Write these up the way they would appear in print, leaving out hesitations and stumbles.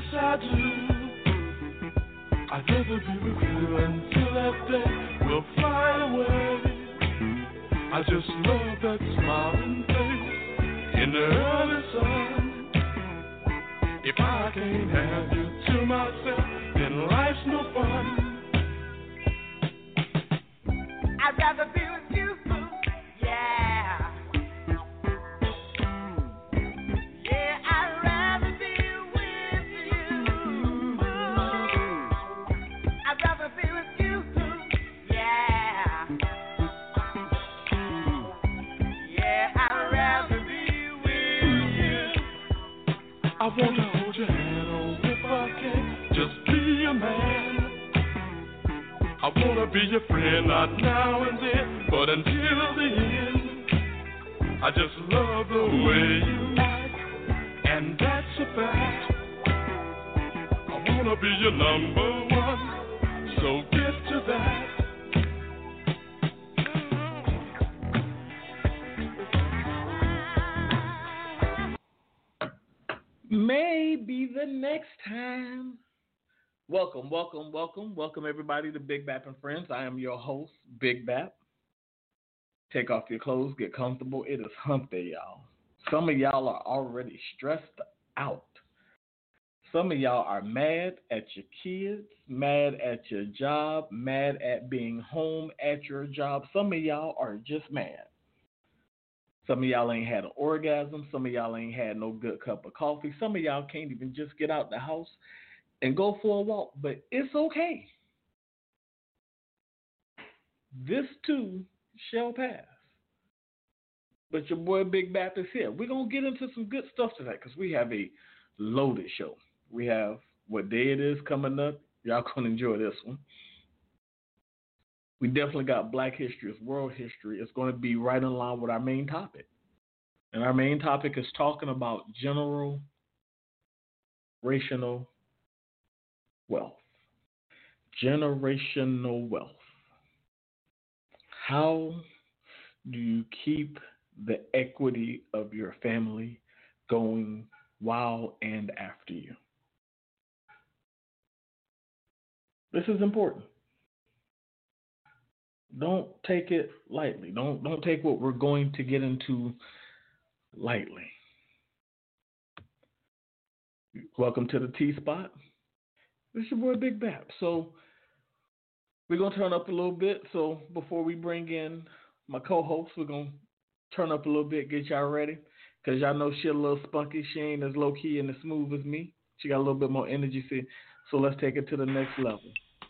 I do. I'd rather be with you until that day will fly away. I just love that smiling face in the early sun. If I can't have you to myself, then life's no fun. I'd rather be with you, yeah. Yeah, I'd rather be with you. I'd rather be with you, yeah. Yeah, I'd rather be with you. I want to hold your hand, oh, if I can, just be a man. I wanna be your friend, not now and then, but until the end. I just love the way you act, and that's a fact. I wanna be your number one, so get to that. Maybe the next time. Welcome everybody to Big Bap and Friends. I am your host, Big Bap. Take off your clothes, get comfortable. It is hump day, y'all. Some of y'all are already stressed out. Some of y'all are mad at your kids, mad at your job, mad at being home at your job. Some of y'all are just mad. Some of y'all ain't had an orgasm. Some of y'all ain't had no good cup of coffee. Some of y'all can't even just get out the house and go for a walk, but it's okay. This too shall pass. But your boy Big Bap is here. We're going to get into some good stuff today because we have a loaded show. We have what day it is coming up. Y'all going to enjoy this one. We definitely got Black history, it's world history. It's going to be right in line with our main topic. And our main topic is talking about generational wealth. Generational wealth. How do you keep the equity of your family going while and after you? This is important. Don't take it lightly. Don't take what we're going to get into lightly. Welcome to the T-Spot. This is your boy Big Bap. So we're going to turn up a little bit. So before we bring in my co-host, we're going to turn up a little bit, get y'all ready. Because y'all know she a little spunky. She ain't as low-key and as smooth as me. She got a little bit more energy. So let's take it to the next level.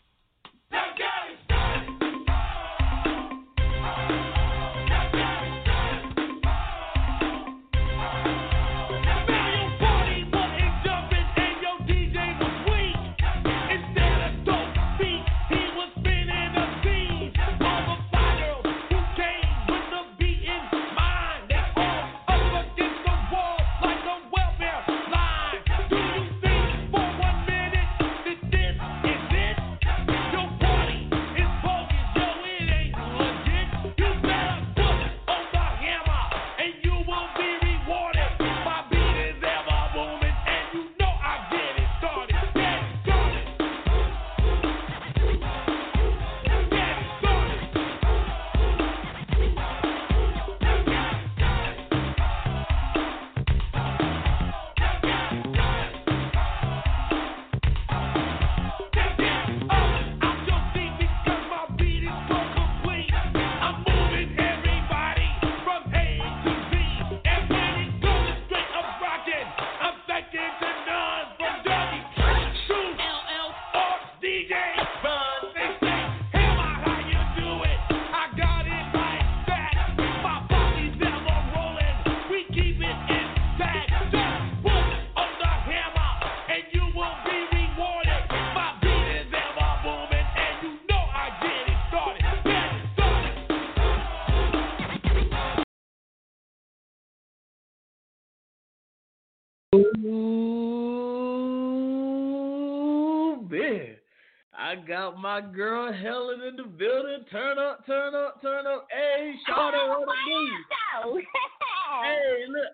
Ooh, man. I got my girl Helen in the building. Turn up. Hey, Shawty, what it do? Hey, look,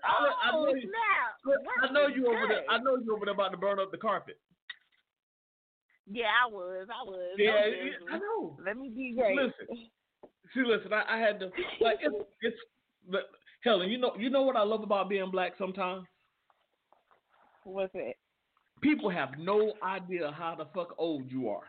Oh, snap. I know you over there. I know you over there about to burn up the carpet. Yeah, I was. Yeah, I know. Let me be great. Listen. I had to like it's Helen. You know what I love about being black sometimes. What's it? People have no idea how the fuck old you are.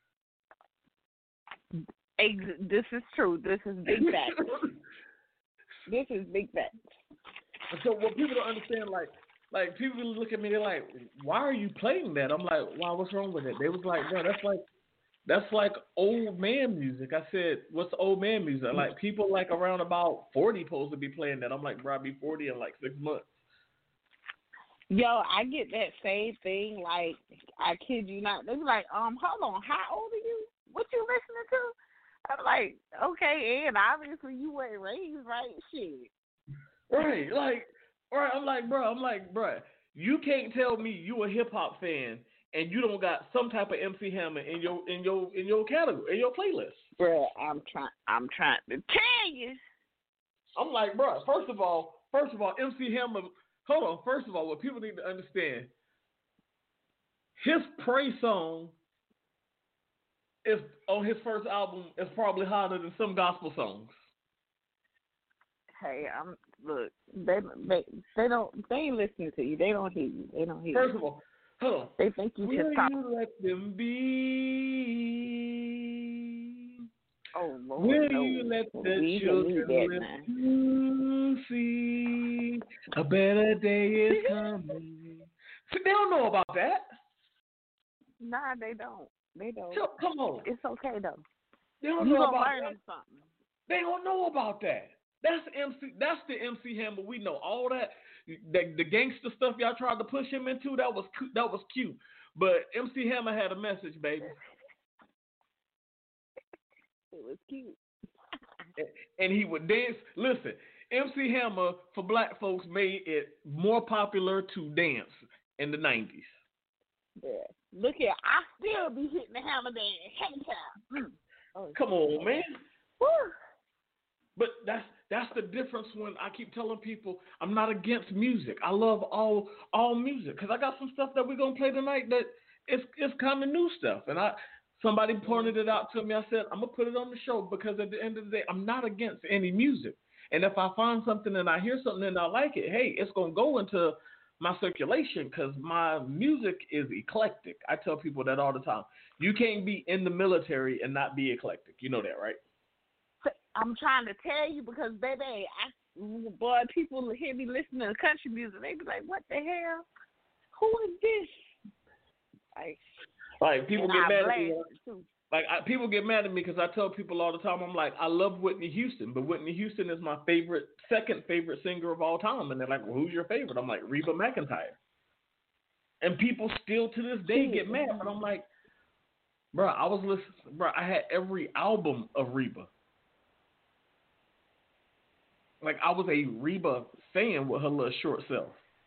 This is true. This is big facts. This is big facts. So what people don't understand, like people look at me, they're like, "Why are you playing that?" I'm like, "Why? What's wrong with it?" They was like, "Bro, that's like old man music." I said, "What's old man music?" Like people like around about 40 supposed to be playing that. I'm like, "Bro, I'll be 40 in like 6 months." Yo, I get that same thing. Like, I kid you not. They be like, hold on, how old are you? What you listening to? I'm like, okay, and obviously you weren't raised right. Shit. Right, I'm like, bro, you can't tell me you a hip hop fan and you don't got some type of MC Hammer in your category, in your playlist. Bro, I'm trying to tell you. I'm like, bro, first of all, MC Hammer. Hold on. First of all, what people need to understand, his praise song is on his first album is probably harder than some gospel songs. Hey, look. They ain't listening to you. They don't hear you. First of all, hold on. They think you just talk. Will you let them be? Oh Lord, will no. you let the children live to see a better day is coming? See, they don't know about that. Nah, they don't. They don't. Come on. It's okay though. They don't know about learn that. them something. They don't know about that. That's the MC Hammer we know. All that the gangster stuff y'all tried to push him into, that was cute. But MC Hammer had a message, baby. It was cute. And he would dance. Listen, MC Hammer for black folks made it more popular to dance in the 90s. Yeah. Look here, I still be hitting the hammer dance. Hey, child. Oh, come on, man. Woo. But that's the difference when I keep telling people I'm not against music. I love all music because I got some stuff that we're gonna play tonight that it's kind of new stuff. And somebody pointed it out to me. I said I'm gonna put it on the show because at the end of the day I'm not against any music. And if I find something and I hear something and I like it, hey, it's gonna go into my circulation because my music is eclectic. I tell people that all the time. You can't be in the military and not be eclectic. You know that, right? I'm trying to tell you because, baby, people hear me listening to country music. They be like, what the hell? Who is this? Like people get mad at me. People get mad at me because I tell people all the time, I'm like, I love Whitney Houston, but Whitney Houston is my second favorite singer of all time. And they're like, well, who's your favorite? I'm like, Reba McEntire. And people still to this day get mad. But I'm like, bro, I had every album of Reba. Like, I was a Reba fan with her little short self.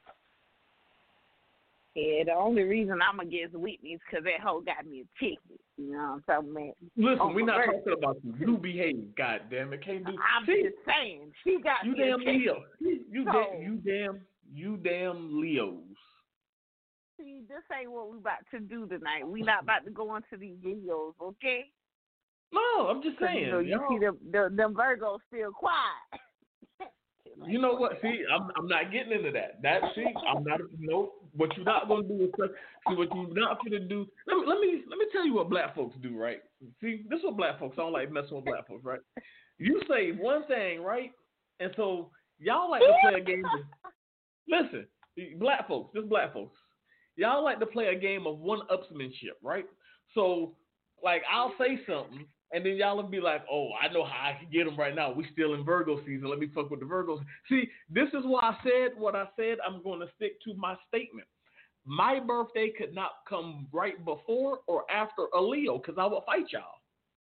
Yeah, the only reason I'm against Whitney is because that hoe got me a ticket. You know what I'm talking about? Listen, we're not talking about you. You behave, goddamn it. Can't do. I'm just saying, she got me a ticket. You damn Leos. See, this ain't what we about to do tonight. We not about to go into these videos, okay? No, I'm just saying. You see them Virgos still quiet. You know what? See, I'm not getting into that. I'm not. What you're not gonna do is see what you're not gonna do. Let me tell you what black folks do, right? See, this is what black folks. I don't like messing with black folks, right? You say one thing, right? And so y'all like to play a game. Listen, black folks, y'all like to play a game of one-upsmanship, right? So, like, I'll say something. And then y'all will be like, oh, I know how I can get them right now. We still in Virgo season. Let me fuck with the Virgos. See, this is why I said what I said. I'm going to stick to my statement. My birthday could not come right before or after a Leo because I will fight y'all.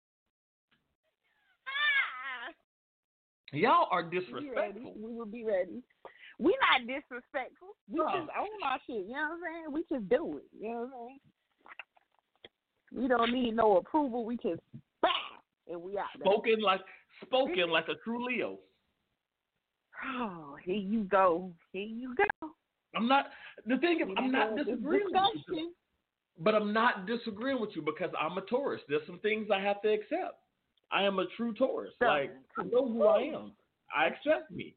Y'all are disrespectful. We will be ready. We not disrespectful. We just own our shit. You know what I'm saying? We just do it. You know what I'm saying? We don't need no approval. We just and we out there. Spoken like a true Leo. Oh, here you go. Here you go. I'm not disagreeing with you. But I'm not disagreeing with you because I'm a Taurus. There's some things I have to accept. I am a true Taurus. Like, I know who I am. I accept me.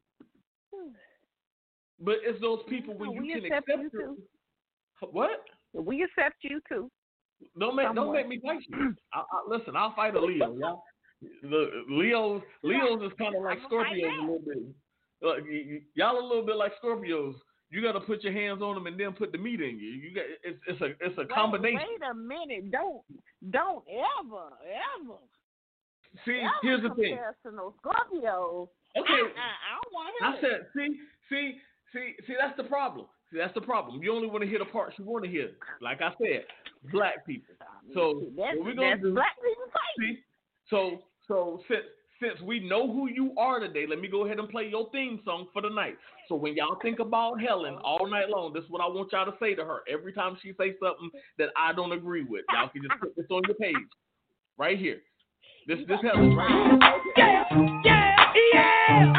But it's those people when you can accept you too. What? We accept you too. Don't make me fight you. Listen, I'll fight a Leo. Y'all. Leos is kind of like Scorpios a little bit. Y'all a little bit like Scorpios. You got to put your hands on them and then put the meat in you. You got it's a combination. Wait a minute! Don't ever. See, here's the thing. Scorpio. Okay. I don't want to. I said, see, that's the problem. That's the problem. You only want to hear the parts you want to hear. Like I said, black people. So what we're gonna do? Black people fight. See, so since we know who you are today, let me go ahead and play your theme song for the night. So when y'all think about Helen all night long, this is what I want y'all to say to her every time she says something that I don't agree with. Y'all can just put this on your page right here. This Helen right here. Yeah,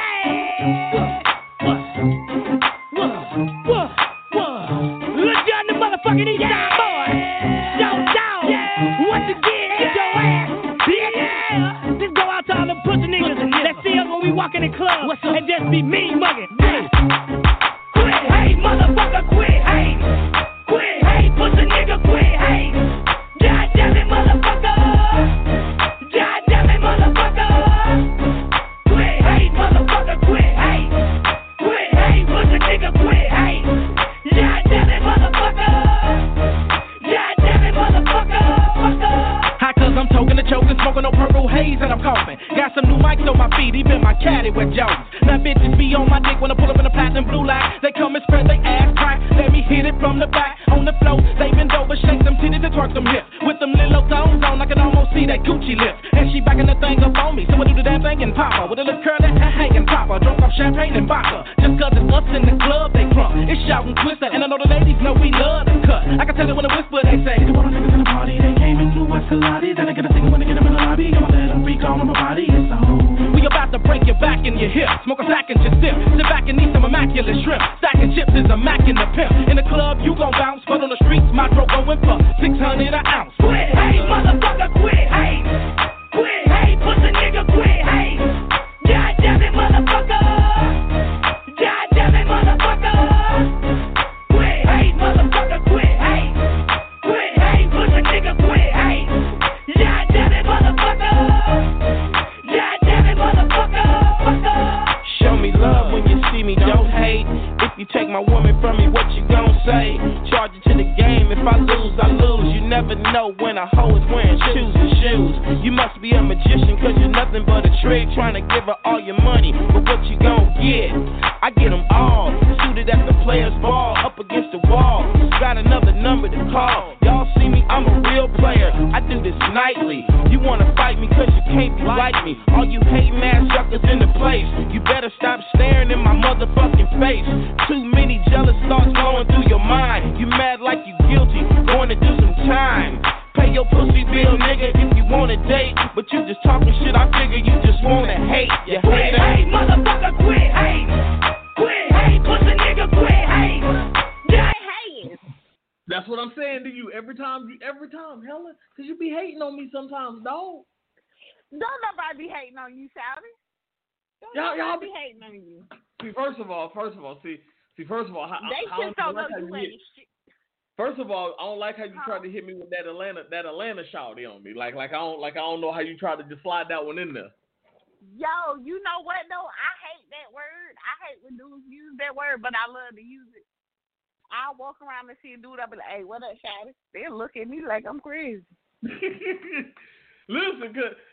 what? Look down the motherfucking East Side boy. Once again, get your ass. Yeah. Just go out to all them pussy niggas that see us when we walk in the club and just be mean mugging. Quit hate, motherfucker, quit hate. Quit hate, pussy nigga, quit hate. God damn it, motherfucker. God damn it, motherfucker. Quit hate, motherfucker, quit hate. Quit hate, pussy nigga, quit hate. God damn it, motherfucker. God damn it, motherfucker. How cause I'm toking the choking, smoking no purple haze and I'm coughing. Got some new mics on my feet, even my caddy with Jones. Now bitches be on my dick when I pull up in the platinum blue light. They come and spread they ass crack. Let me hit it from the back. On the floor, they bend over, shake them titties and twerk them hips. With them little toes on, I can almost see that Gucci lips. And she backing the thing up on me, so I do the damn thing and pop her. With a little curl that hanging pop her. Drunk off champagne and vodka. Just cause it's us in the club, they crunk. It's shout and twister, and I know the ladies know we love to cut. I can tell it when I whisper, they say, the one niggas in the party, they came in blue Escalade. Then I get a thing when I get them in the lobby. I'ma let them freak on my body, it's a hole. We about to break your back and your hip. Smoke a sack and just sip. Sit back and eat some immaculate shrimp. Stacking chips is a Mac in the pimp. In the club, you gon' bounce. But on the streets, my throat going for 600 an ounce. Quit hate, motherfucker, quit hate. Quit hate, pussy nigga, quit hate. God damn it, motherfucker. God damn it, motherfucker. Quit hate, motherfucker, quit hate. Quit hate, pussy nigga, quit hate. God damn it, motherfucker. God damn it, motherfucker. Show me love when you see me, don't hate. If you take my woman from me, what you gon' say? Charge it to the game, if I lose, I lose. You never know when a hoe is wearing shoes and shoes. You must be a magician, cause you're nothing but a trick. Trying to give her all your money, but what you gon' get? I get them all, suited at the players' ball, up against the wall. Got another number to call. Y'all see me, I'm a real player. I do this nightly. You wanna fight me cause you can't be like me. All you hating ass suckers in the place. You better stop staring in my motherfucking face. Too many jealous thoughts going through your mind. You mad like you guilty, going to do some time. Pay your pussy bill, nigga, if you wanna date. But you just talking shit, I figure you just wanna hate. You hate it. Hate, motherfucker, quit hate. Quit hate, pussy nigga, quit hate. Yeah, hate. That's what I'm saying to you every time, Helen, cause you be hating on me sometimes, dog. Don't nobody be hating on you, Shouty. Y'all be hating on you. See, first of all, how they just don't know you ain't shit. First of all, I don't like how you tried to hit me with that Atlanta shouty on me. Like I don't know how you tried to just slide that one in there. Yo, you know what though? I hate that word. I hate when dudes use that word, but I love to use it. I walk around and see a dude, I'll be like, "Hey, what up, shouty?" They look at me like I'm crazy. Listen.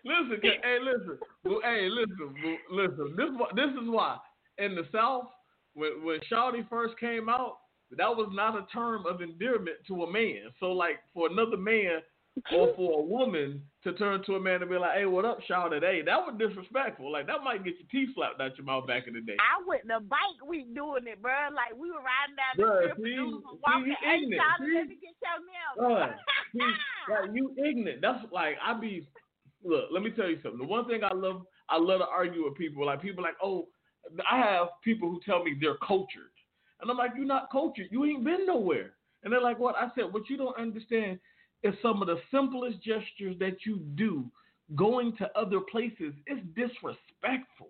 This is why in the South, when shouty first came out, that was not a term of endearment to a man. So, like, for another man or for a woman to turn to a man and be like, "Hey, what up, shouty?" Hey, that was disrespectful. Like, that might get your teeth slapped out your mouth back in the day. I went the bike week doing it, bro. Like, we were riding down the strip and dudes were walking. Hey, shouty, let me get your nails. Like, you ignorant. That's like, look, let me tell you something. The one thing I love to argue with people. Like, people like, oh, I have people who tell me they're cultured. And I'm like, you're not cultured. You ain't been nowhere. And they're like, what? I said, what you don't understand is some of the simplest gestures that you do going to other places is disrespectful.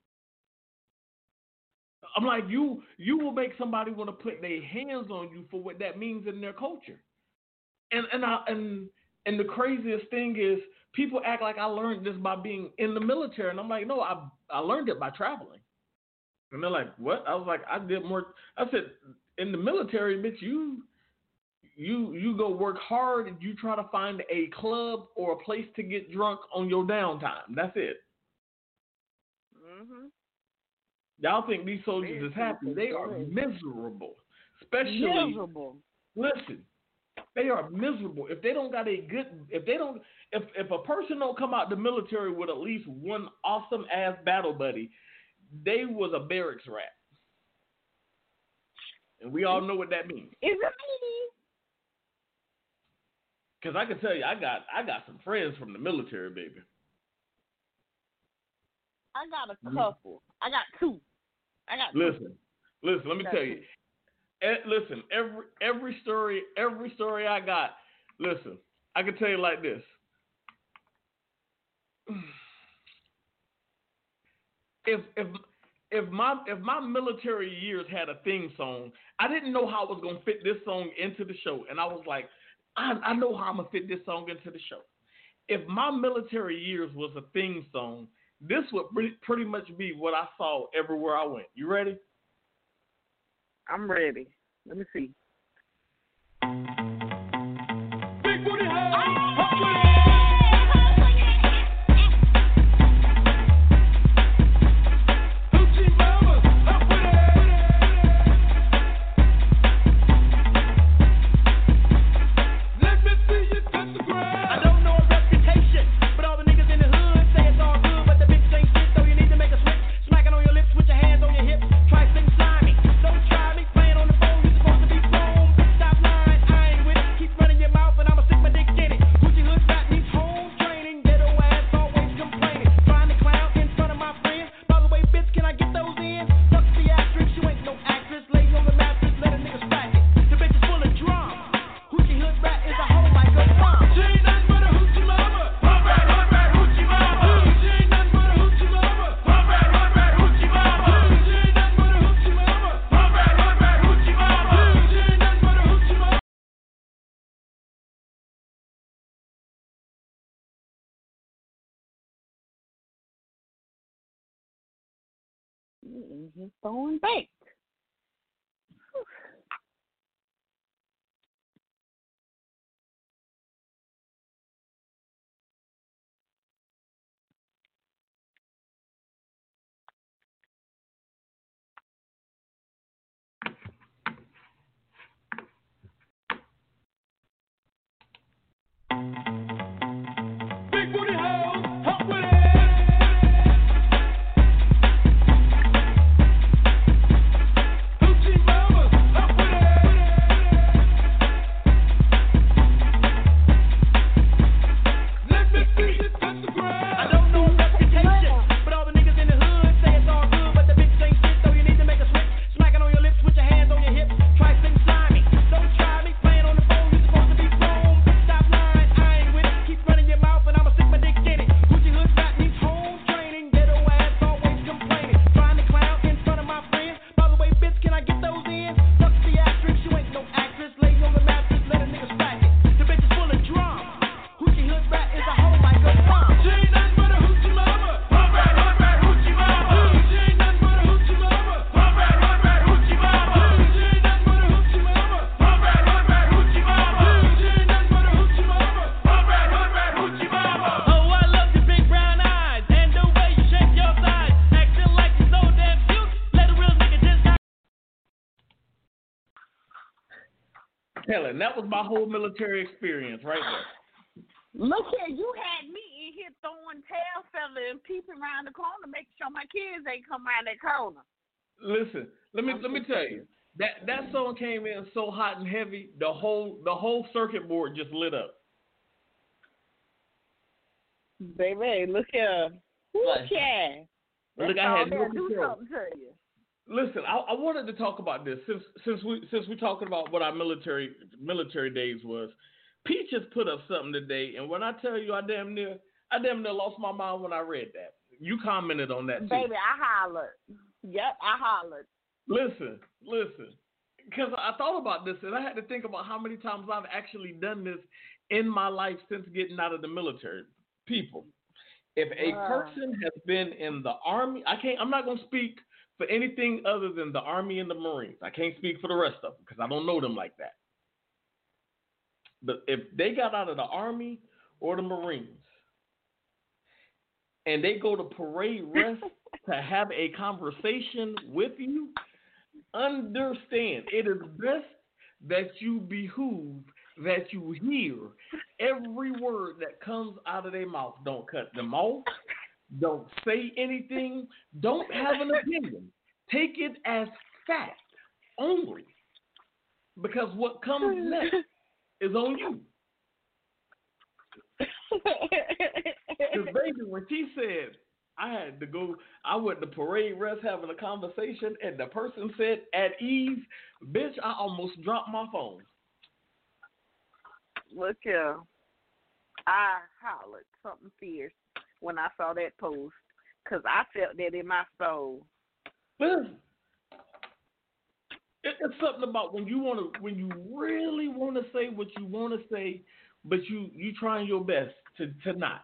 I'm like, you will make somebody want to put their hands on you for what that means in their culture. And the craziest thing is people act like I learned this by being in the military. And I'm like, no, I learned it by traveling. And they're like, what? I was like, I did more. I said, in the military, bitch, you go work hard and you try to find a club or a place to get drunk on your downtime. That's it. Mm-hmm. Y'all think these soldiers is happy. They are miserable. Especially, miserable. Listen, they are miserable. If they don't got if a person don't come out the military with at least one awesome ass battle buddy, they was a barracks rat. And we all know what that means. Is it me? Because I can tell you, I got some friends from the military, baby. I got a couple. I got two. Listen, let me tell you. Listen, every story I got, listen, I can tell you like this. If my military years had a theme song, I didn't know how I was gonna fit this song into the show, and I was like, I know how I'm gonna fit this song into the show. If my military years was a theme song, this would pretty much be what I saw everywhere I went. You ready? I'm ready. Let me see. Big booty house. Throwing baked. Big booty house. Hop with it. Helen, that was my whole military experience right there. Look here, you had me in here throwing tail feather and peeping around the corner, making sure my kids ain't come around that corner. Listen, let me tell you, that song came in so hot and heavy, the whole circuit board just lit up. Baby, look here. Look here. Look, I had no do control. something to you. Listen, I wanted to talk about this since we're talking about what our military days was. Peaches put up something today, and when I tell you, I damn near lost my mind when I read that. You commented on that too. Baby, I hollered. Yep, I hollered. Listen, because I thought about this, and I had to think about how many times I've actually done this in my life since getting out of the military. People, if a person has been in the Army, I'm not going to speak for anything other than the Army and the Marines. I can't speak for the rest of them because I don't know them like that. But if they got out of the Army or the Marines and they go to parade rest to have a conversation with you, understand it is best that you behoove, that you hear every word that comes out of their mouth. Don't cut them off. Don't say anything. Don't have an opinion. Take it as fact only. Because what comes next is on you. Because baby, when she said I went to parade rest having a conversation, and the person said at ease, bitch, I almost dropped my phone. Look here, I hollered something fierce when I saw that post, because I felt that in my soul. Listen, it's something about when you really want to say what you want to say, but you trying your best to not.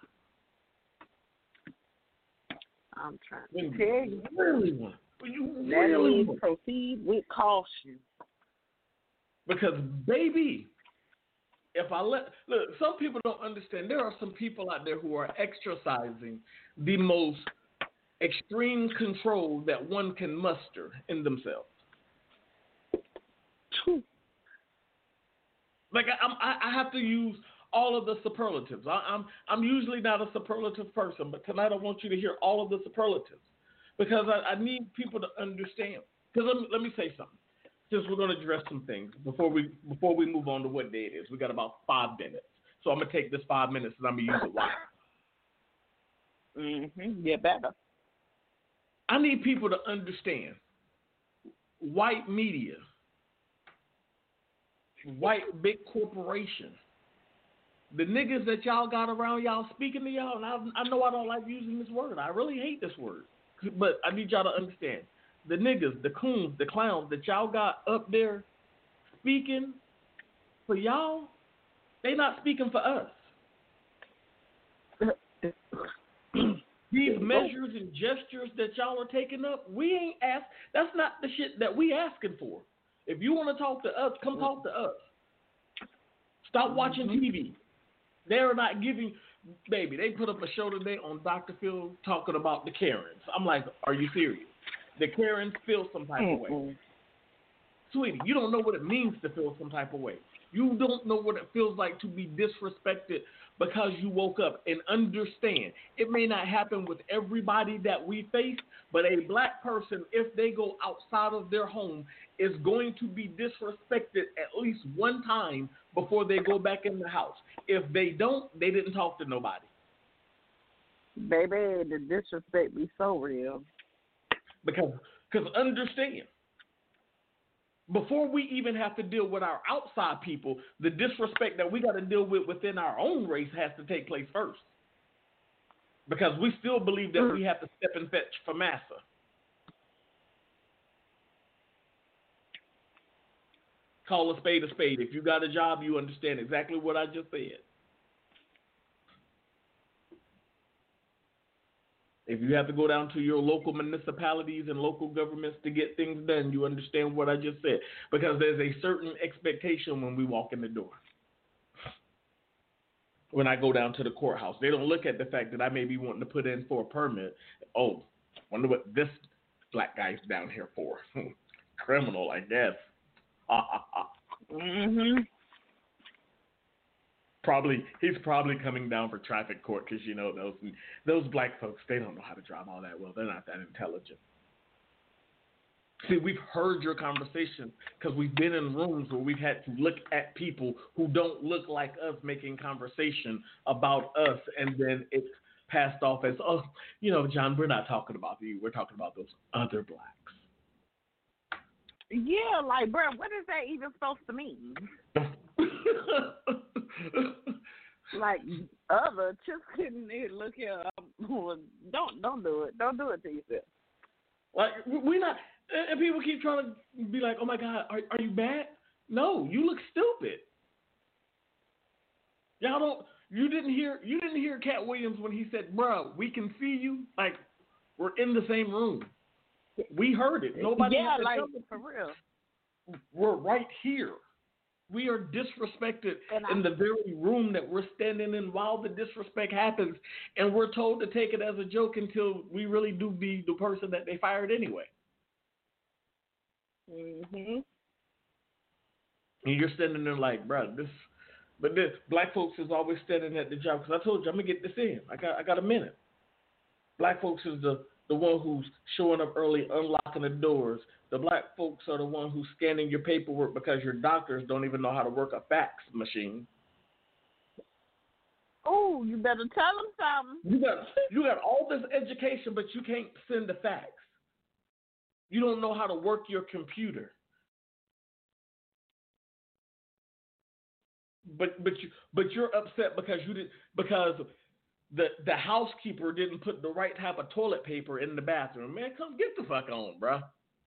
I'm trying to tell you. Really want. Proceed with caution. Because baby, if I look, some people don't understand. There are some people out there who are exercising the most extreme control that one can muster in themselves. Like I have to use all of the superlatives. I'm usually not a superlative person, but tonight I want you to hear all of the superlatives because I need people to understand. Because let me say something. Since we're going to address some things before we move on to what day it is, we got about 5 minutes. So I'm gonna take this 5 minutes and I'm gonna use it wisely. Get better. I need people to understand. White media, white big corporation, the niggas that y'all got around y'all speaking to y'all, and I know I don't like using this word. I really hate this word, but I need y'all to understand. The niggas, the coons, the clowns that y'all got up there speaking for y'all, they not speaking for us. These measures and gestures that y'all are taking up, we ain't asked. That's not the shit that we asking for. If you want to talk to us, come talk to us. Stop watching TV. They're not giving, baby, they put up a show today on Dr. Phil talking about the Karens. I'm like, are you serious? The Karens feel some type of way. Sweetie, you don't know what it means to feel some type of way. You don't know what it feels like to be disrespected because you woke up. And understand, it may not happen with everybody that we face, but a black person, if they go outside of their home, is going to be disrespected at least one time before they go back in the house. If they don't, they didn't talk to nobody. Baby, the disrespect be so real. Because understand, before we even have to deal with our outside people, the disrespect that we got to deal with within our own race has to take place first. Because we still believe that we have to step and fetch for massa. Call a spade a spade. If you got a job, you understand exactly what I just said. If you have to go down to your local municipalities and local governments to get things done, you understand what I just said. Because there's a certain expectation when we walk in the door. When I go down to the courthouse, they don't look at the fact that I may be wanting to put in for a permit. Oh, wonder what this black guy's down here for. Criminal, I guess. He's probably coming down for traffic court because, you know, those black folks, they don't know how to drive all that well. They're not that intelligent. See, we've heard your conversation because we've been in rooms where we've had to look at people who don't look like us making conversation about us, and then it's passed off as, oh, John, we're not talking about you. We're talking about those other blacks. Yeah, like, bro, what is that even supposed to mean? Like, other, just kidding. Look here, don't do it. Don't do it to yourself. Like, we're not, and people keep trying to be like, oh my God, are you bad? No, you look stupid. You didn't hear Cat Williams when he said, bro, we can see you, like, we're in the same room. We heard it. Nobody had to like, tell us. for real. We're right here. We are disrespected in the very room that we're standing in while the disrespect happens, and we're told to take it as a joke until we really do be the person that they fired anyway. Mhm. And you're standing there like, bro, black folks is always standing at the job, because I told you I'm gonna get this in. I got a minute. Black folks is the one who's showing up early, unlocking the doors. The black folks are the one who's scanning your paperwork because your doctors don't even know how to work a fax machine. Oh, you better tell them something. You got all this education, but you can't send a fax. You don't know how to work your computer. But you're upset because the housekeeper didn't put the right type of toilet paper in the bathroom. Man, come get the fuck on, bro.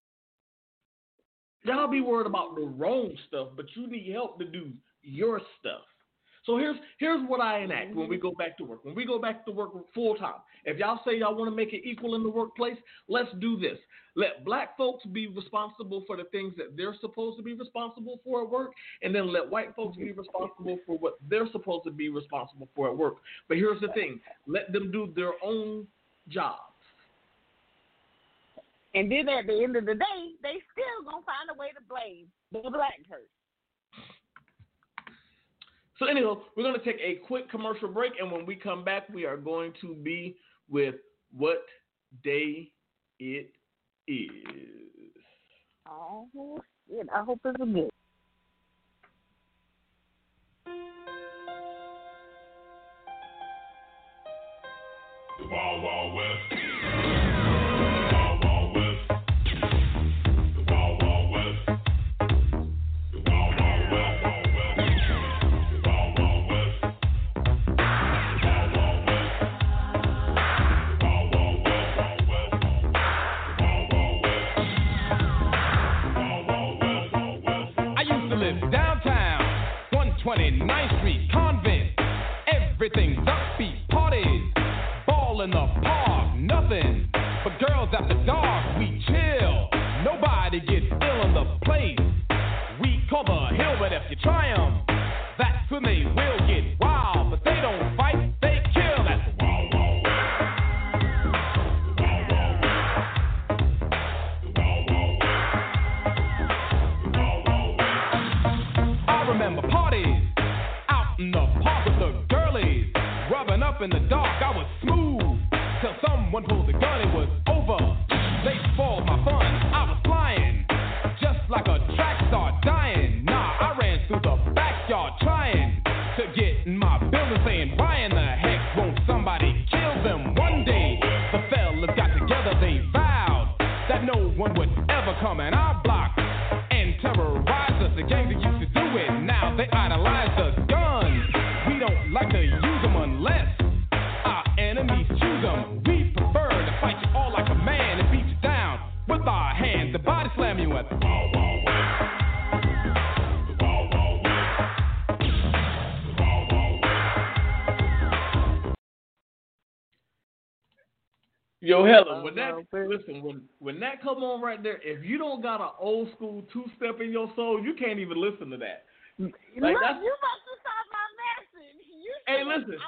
Y'all be worried about the wrong stuff, but you need help to do your stuff. So here's what I enact when we go back to work. When we go back to work full time, if y'all say y'all want to make it equal in the workplace, let's do this. Let black folks be responsible for the things that they're supposed to be responsible for at work, and then let white folks be responsible for what they're supposed to be responsible for at work. But here's the thing. Let them do their own jobs. And then at the end of the day, they still going to find a way to blame the black person. So anyhow, we're going to take a quick commercial break, and when we come back, we are going to be with what day it is. Oh, shit. I hope it's a good. The Wild Wild West. Everything's upbeat, parties, ball in the park, nothing but girls at the dark. We chill, nobody gets ill in the place. We call the hill, but if you try 'em, that's when they will get wild. But they don't fight, they kill. That's the Wild Wild West. The Wild Wild West. The Wild Wild West. The Wild Wild West. I remember parties out in the park with the girlies, rubbing up in the dark. I was smooth till someone pulled the gun. It was over. They spoiled my fun. I was flying just like a track star, dying. Nah, I ran through the backyard trying to get in my building, saying, why in the heck won't somebody kill them? One day the fellas got together. They vowed that no one would ever come in our block and terrorize us. The gangs that used to do it, now they idolize the guns. We don't like to use them unless our enemies choose them. We prefer to fight you all like a man and beat you down with our hands and body slam you at the Wild Wild West. The Wild Wild West. The Wild Wild West. Yo, Helen, when that come on right there, if you don't got an old school two-step in your soul, you can't even listen to that. Like, look, you about to stop my message. Hey, listen,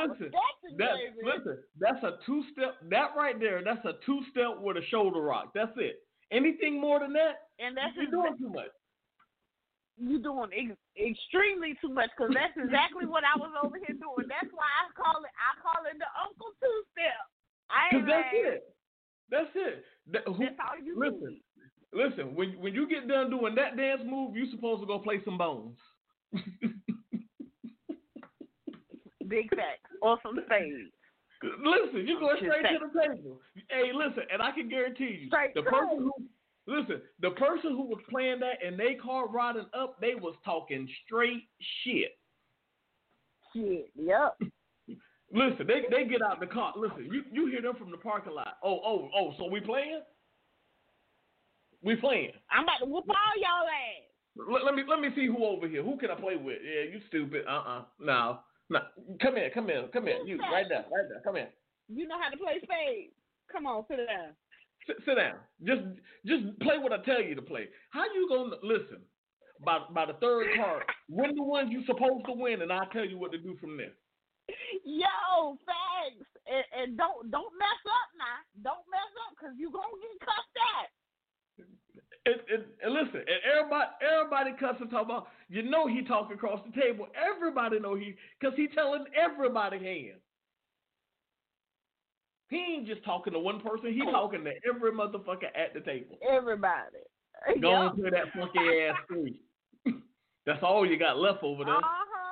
that's a two-step. That right there, that's a two-step with a shoulder rock. That's it. Anything more than that, and that's you're doing too much. You're doing extremely too much, because that's exactly what I was over here doing. That's why I call it the Uncle Two-Step. Because that's it. That's all you need. Listen, when you get done doing that dance move, you're supposed to go play some bones. Big facts. Or some spades. Listen, you go straight to the table. Hey, listen, and I can guarantee you, the person who was playing that and they car riding up, they was talking straight shit. Shit, yep. Listen, they get out the car. Listen, you hear them from the parking lot. Oh, so we playing? We playing. I'm about to whoop all y'all ass. Let me see who over here. Who can I play with? Yeah, you stupid. No. Come here. You right there. Come here. You know how to play spades. Come on, sit down. Sit down. Just play what I tell you to play. How you gonna listen? By the third card, win the ones you supposed to win, and I'll tell you what to do from there. Yo, thanks. And don't mess up now. Don't mess up because you gonna get cussed at. And listen, and everybody cussing talking about, you know he talking across the table. Everybody know because he telling everybody hands. He ain't just talking to one person. He talking to every motherfucker at the table. Everybody. Go on to that funky ass street. That's all you got left over there.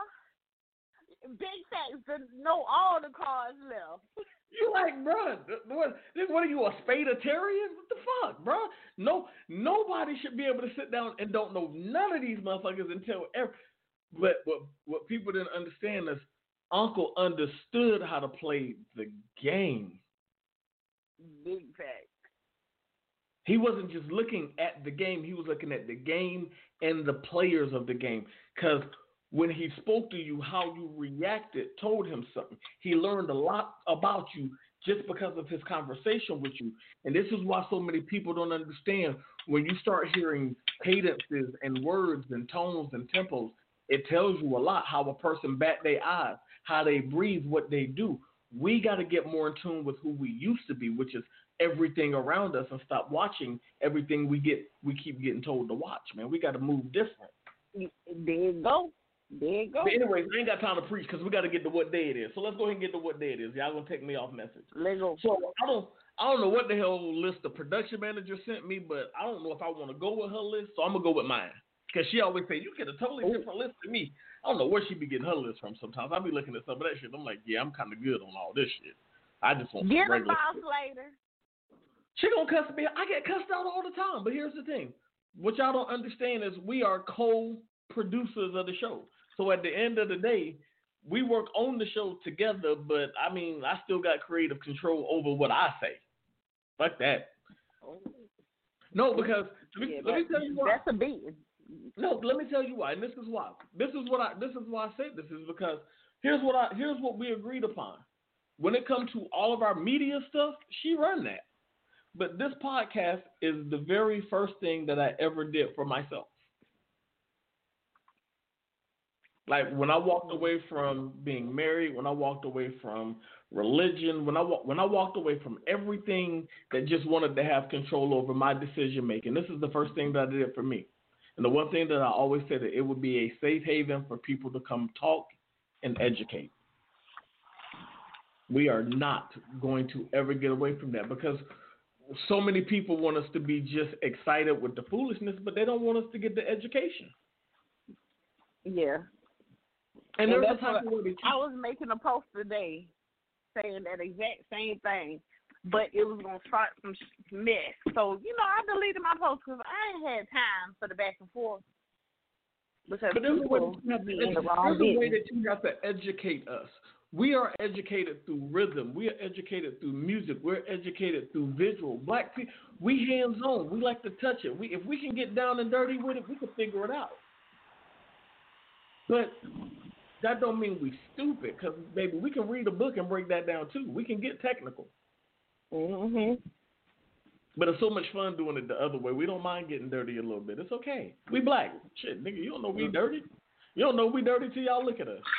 Big facts to know all the cards left. You like, bro, what are you, a Spadeitarian? What the fuck, bro? No, nobody should be able to sit down and don't know none of these motherfuckers until But what people didn't understand is Uncle understood how to play the game. Big fact. He wasn't just looking at the game. He was looking at the game and the players of the game. Because when he spoke to you, how you reacted told him something. He learned a lot about you just because of his conversation with you. And this is why so many people don't understand. When you start hearing cadences and words and tones and tempos, it tells you a lot how a person bat their eyes, how they breathe, what they do. We got to get more in tune with who we used to be, which is everything around us, and stop watching everything we keep getting told to watch, man. We got to move different. There you go. But anyways, I ain't got time to preach because we got to get to what day it is. So let's go ahead and get to what day it is. Y'all gonna take me off message. So I don't know what the hell list the production manager sent me, but I don't know if I want to go with her list. So I'm gonna go with mine because she always say you get a totally different list than me. I don't know where she be getting her list from. Sometimes I be looking at some of that shit. I'm like, yeah, I'm kind of good on all this shit. I just want get regular a boss shit. later. She gonna cuss me. I get cussed out all the time. But here's the thing: what y'all don't understand is we are co-producers of the show. So at the end of the day, we work on the show together, but I mean, I still got creative control over what I say. Fuck that. No, because let me tell you why. That's a beat. No, let me tell you why, and this is why. This is why I said this is because here's what we agreed upon. When it comes to all of our media stuff, she run that. But this podcast is the very first thing that I ever did for myself. Like when I walked away from being married, when I walked away from religion, when I walked away from everything that just wanted to have control over my decision making, this is the first thing that I did for me. And the one thing that I always said that it would be a safe haven for people to come talk and educate. We are not going to ever get away from that because so many people want us to be just excited with the foolishness, but they don't want us to get the education. Yeah. And that's what I was making a post today saying that exact same thing, but it was going to start some mess. So, I deleted my post because I ain't had time for the back and forth. But there's a way that you have to educate us. We are educated through rhythm. We are educated through music. We're educated through visual. Black people, we hands-on. We like to touch it. If we can get down and dirty with it, we can figure it out. But that don't mean we stupid, because, baby, we can read a book and break that down, too. We can get technical. Mm-hmm. But it's so much fun doing it the other way. We don't mind getting dirty a little bit. It's okay. We black. Shit, nigga, you don't know we dirty. You don't know we dirty till y'all look at us.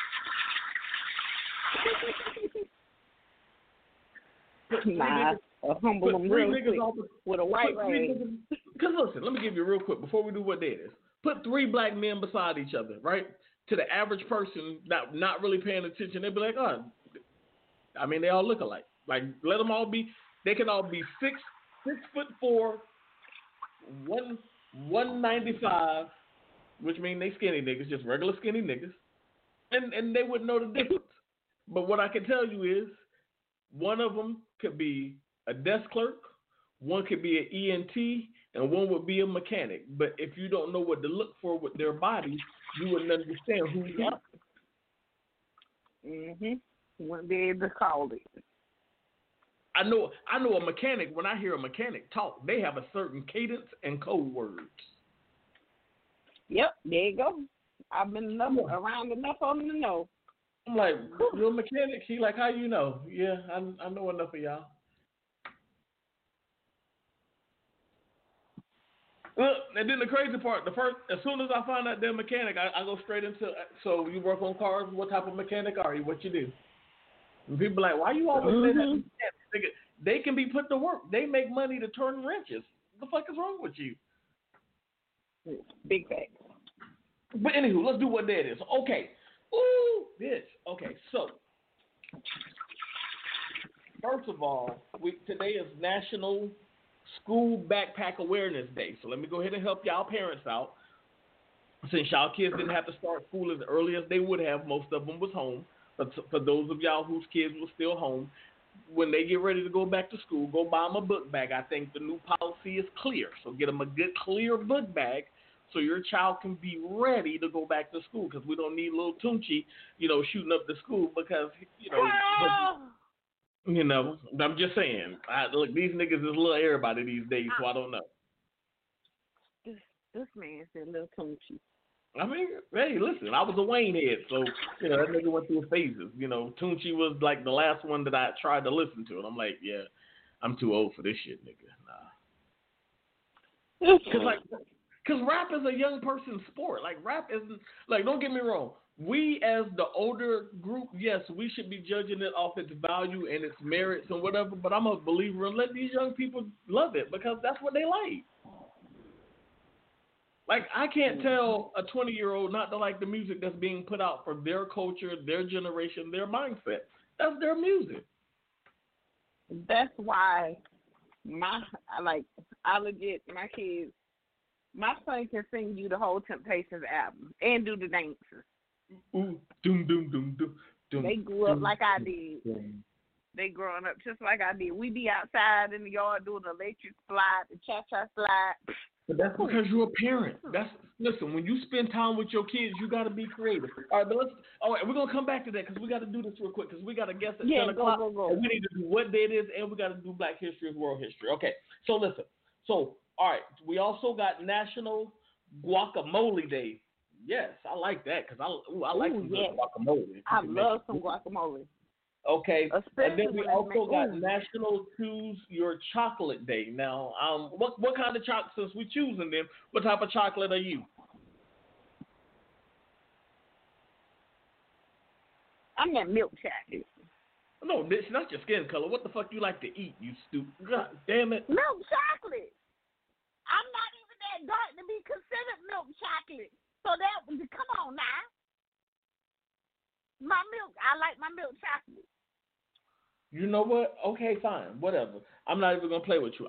Nah, humble them real quick with a white rag. Because listen, let me give you real quick before we do what that is. Put 3 black men beside each other, right? To the average person not really paying attention, they'd be like, oh, I mean, they all look alike. Like, let them all be, they can all be 6'4", 195, which means they skinny niggas, just regular skinny niggas, and they wouldn't know the difference. But what I can tell you is, One of them could be a desk clerk, one could be an ENT, and one would be a mechanic. But if you don't know what to look for with their bodies, you wouldn't understand who they are. Wouldn't be able to call it. I know a mechanic. When I hear a mechanic talk, they have a certain cadence and code words. Yep, there you go. I've been around enough of them to know. I'm like, you're a mechanic? He like, how you know? Yeah, I know enough of y'all. Look, and then the crazy part, as soon as I find out they're a mechanic, I go straight into, so you work on cars, what type of mechanic are you? What you do? And people are like, why you always say that mechanic? They can be put to work. They make money to turn wrenches. What the fuck is wrong with you? Big fact. But anywho, let's do what that is. Okay. Ooh, bitch. Okay, so first of all, today is National School Backpack Awareness Day. So let me go ahead and help y'all parents out. Since y'all kids didn't have to start school as early as they would have, most of them was home. But for those of y'all whose kids were still home, when they get ready to go back to school, go buy them a book bag. I think the new policy is clear. So get them a good, clear book bag so your child can be ready to go back to school, because we don't need little Tunchi, shooting up the school because, I'm just saying. Look, these niggas is little everybody these days, so I don't know. This man said little Tunchi. I mean, hey, listen, I was a Wayne head, so, that nigga went through phases. Tunchi was like the last one that I tried to listen to, and I'm like, yeah, I'm too old for this shit, nigga. Nah. Because rap is a young person's sport. Like, rap isn't, like, don't get me wrong. We, as the older group, yes, we should be judging it off its value and its merits and whatever, but I'm a believer in let these young people love it because that's what they like. Like, I can't tell a 20-year-old not to like the music that's being put out for their culture, their generation, their mindset. That's their music. That's why my kids, my son can sing you the whole Temptations album and do the dances. Ooh, doom, doom, doom, doom, doom. They grew up like I did. They growing up just like I did. We be outside in the yard doing the electric slide, the cha-cha slide. But that's because you're a parent. Listen, when you spend time with your kids, you got to be creative. All right, but we're going to come back to that because we got to do this real quick because we got a guest at 10 o'clock. Go. And we need to do what day it is, and we got to do Black History is World History. Okay, so listen. So, all right, we also got National Guacamole Day. Yes, I like that because I like some good guacamole. I love some guacamole. Okay, and then we also got National Choose Your Chocolate Day. Now, what kind of chocolate, since we're choosing them, what type of chocolate are you? I'm that milk chocolate. No, bitch, not your skin color. What the fuck you like to eat, you stupid? God damn it. Milk chocolate. I'm not even that dark to be considered milk chocolate. So come on now. My milk, I like my milk chocolate. You know what? Okay, fine, whatever. I'm not even gonna play with you.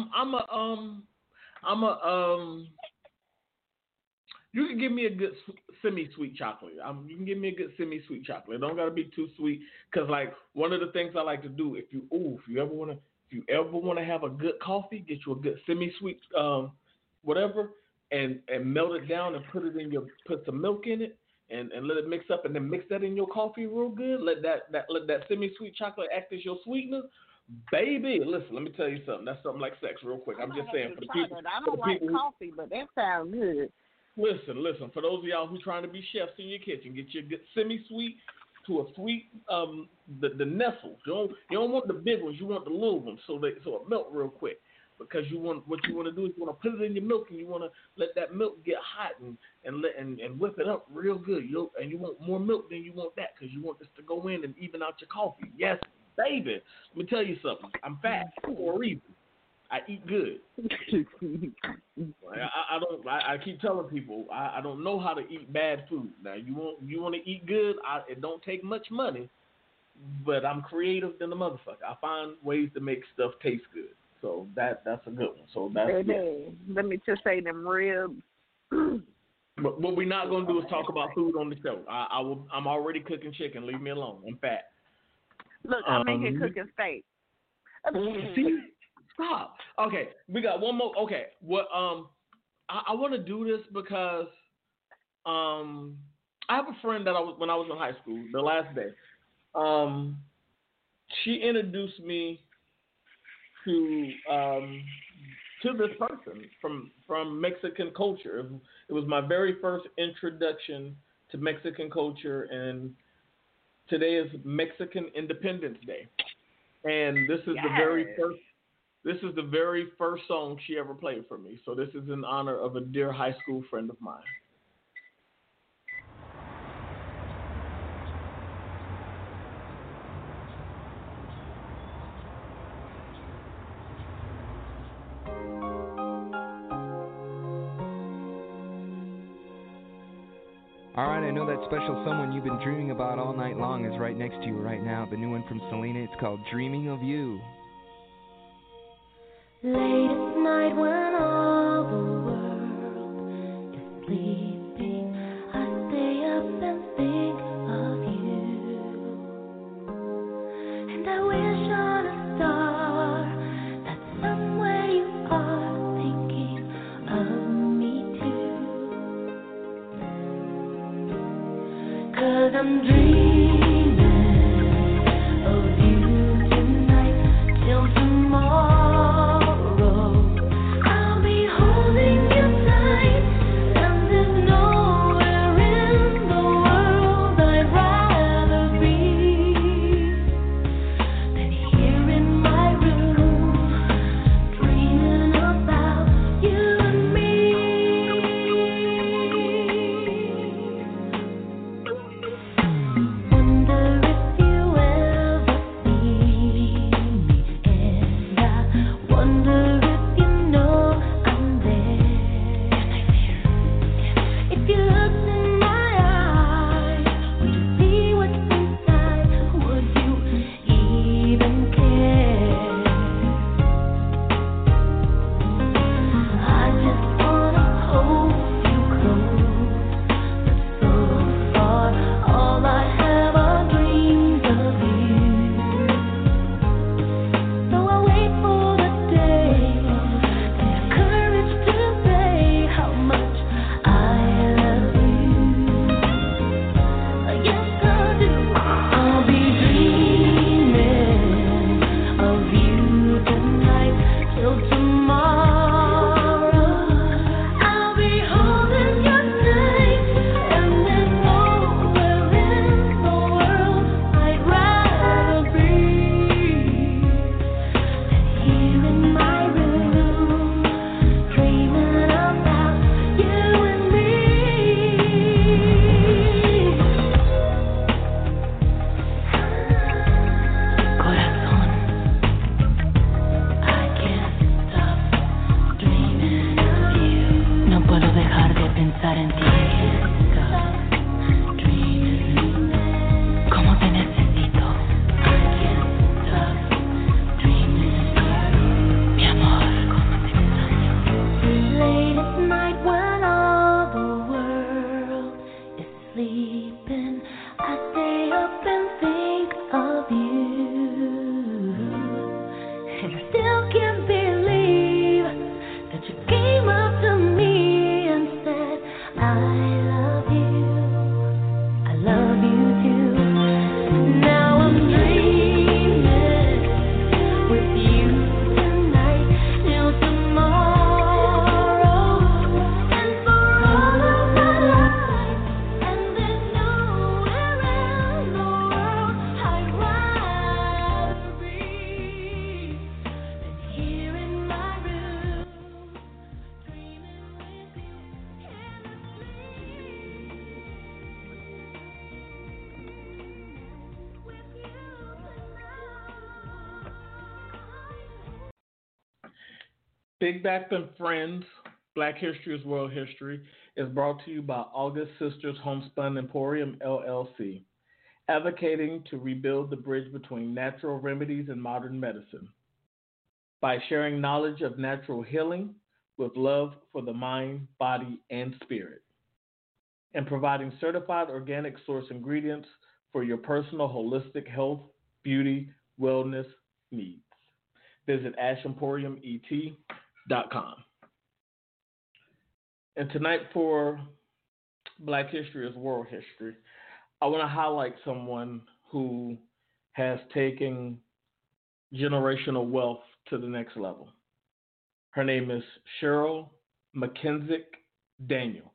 You can give me a good semi-sweet chocolate. You can give me a good semi-sweat chocolate. It don't gotta be too sweet, cause like one of the things I like to do, if you ever wanna have a good coffee, get you a good semi-sweet whatever, and melt it down and put some milk in it. And let it mix up, and then mix that in your coffee real good. Let that semi-sweet chocolate act as your sweetener, baby. Listen, let me tell you something. That's something like sex, real quick. I'm just saying for the people. I don't like coffee, but that sounds good. Listen. For those of y'all who trying to be chefs in your kitchen, get your good semi-sweet to a sweet the nestles. You don't want the big ones. You want the little ones, so it melt real quick. Because what you want to do is you want to put it in your milk and you want to let that milk get hot and whip it up real good. And you want more milk than you want that because you want this to go in and even out your coffee. Yes, baby. Let me tell you something. I'm fat for a reason. I eat good. I keep telling people I don't know how to eat bad food. Now you want to eat good. It don't take much money, but I'm creative than the motherfucker. I find ways to make stuff taste good. So that's a good one. So that's good. Let me just say them ribs. But what we're not gonna do is talk about food on the show. I'm already cooking chicken. Leave me alone. I'm fat. Look, I'm in here cooking steak. See? Stop. Okay, we got one more. Okay, what? I want to do this because I have a friend that when I was in high school, the last day, she introduced me to this person from Mexican culture. It was my very first introduction to Mexican culture, and today is Mexican Independence Day, and this is the very first. This is the very first song she ever played for me. So this is in honor of a dear high school friend of mine. Alright, I know that special someone you've been dreaming about all night long is right next to you right now. The new one from Selena, it's called Dreaming of You. Late at night when all the world is sleeping, I stay up and think of you. And I wish on a star that somewhere you are thinking of me too. 'Cause I'm dreaming of you tonight till tomorrow. Big Back and Friends, Black History is World History, is brought to you by August Sisters Homespun Emporium, LLC, advocating to rebuild the bridge between natural remedies and modern medicine by sharing knowledge of natural healing with love for the mind, body, and spirit, and providing certified organic source ingredients for your personal holistic health beauty, wellness needs. Visit ashemporiumet.com. And tonight for Black History is World History, I want to highlight someone who has taken generational wealth to the next level. Her name is Cheryl McKenzie Daniel.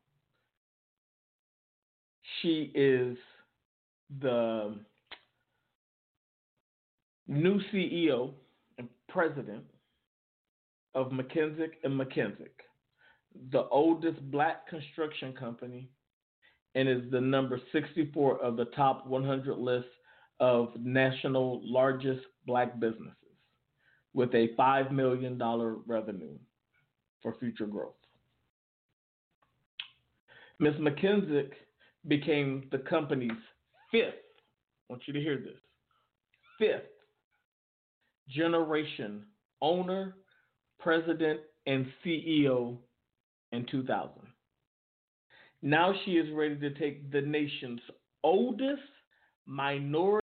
She is the new CEO and president of McKenzie & McKenzie, the oldest Black construction company, and is the number 64 of the top 100 list of national largest Black businesses, with a $5 million revenue for future growth. Ms. McKenzie became the company's fifth, I want you to hear this, fifth generation owner, president, and CEO in 2000. Now she is ready to take the nation's oldest minority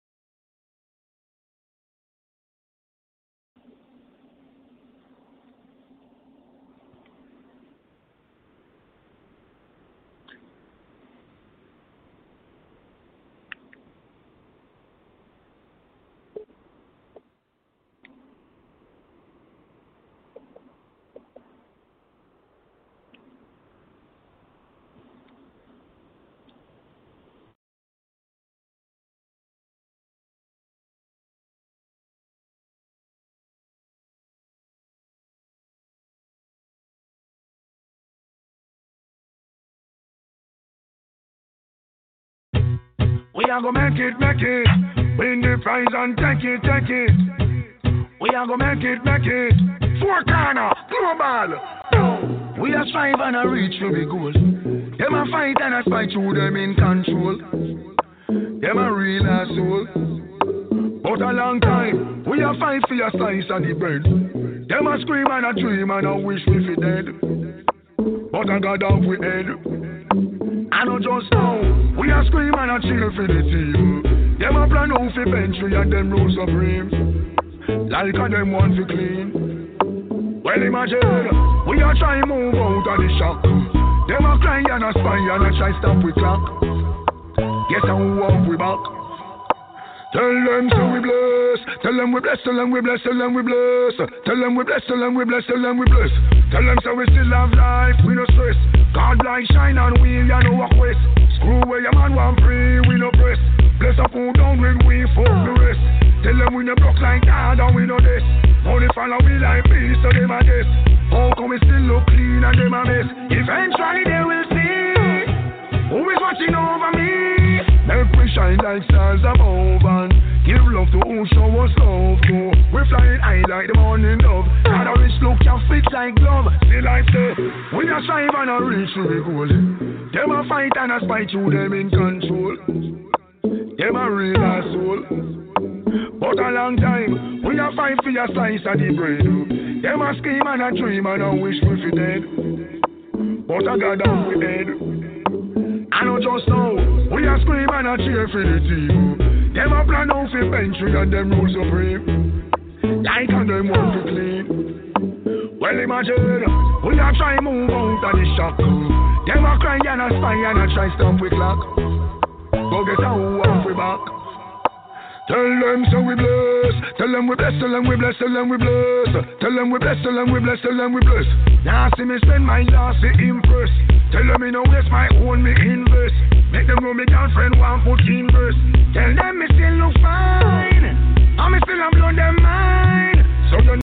We are gonna make it, win the prize and take it. We are gonna make it, four corner, global. We are strive and a reach to be goal. Them a fight and a fight through them in control. Them a real asshole. But a long time, we a fight for your slice of the bread. Them a scream and a dream and a wish we fi dead. But I got off we head. I know just now, we are scream and a chill for the team. Them a plan out for bench and them rules supreme. Like a them want to clean. Well imagine, we are trying move out of the shock. Them a cry and a spy and a try stop we clock. Guess how walk we back. Tell them so we bless. Tell them we bless, tell them we bless, tell them we bless. Tell them we bless, tell them we bless, tell them we bless. Tell them so we still have life, we no stress. God light shine and we ya no walk west. Screw where your man want free, we no press. Bless up who down when we fuck the rest. Tell them we no block like God and we no this. Only follow we like peace, so them a this. How come we still look clean and them a mess? Eventually they will see who is watching over me. Make we shine like stars above and give love to who show us love. No, we're flying high like the morning dove. And a rich look can fit like glove. Still I say, we a strive and a reach to the goal. Them a fight and a spite through them in control. Them a real asshole. But a long time, we a fight for your slice of the bread. Them a scream and a dream and a wish we fi dead. But I got down with head. I know just now, we a scream and a cheer for the team. Them a plan out for bench and them rules supreme. Like and them want to clean. Well imagine, we a try move out of the shock. Them a cry and a spy and a try stop we clock. Go get how walk we back. Tell them so we bless. Tell them we bless, tell them we bless, tell them we bless. Tell them we bless, tell them we bless, tell them we bless. Now see me spend my last to impress. Tell them me no waste my own, me invest. Make them know me girlfriend want put in verse. Tell them me still look fine. And me still have blown them mind. So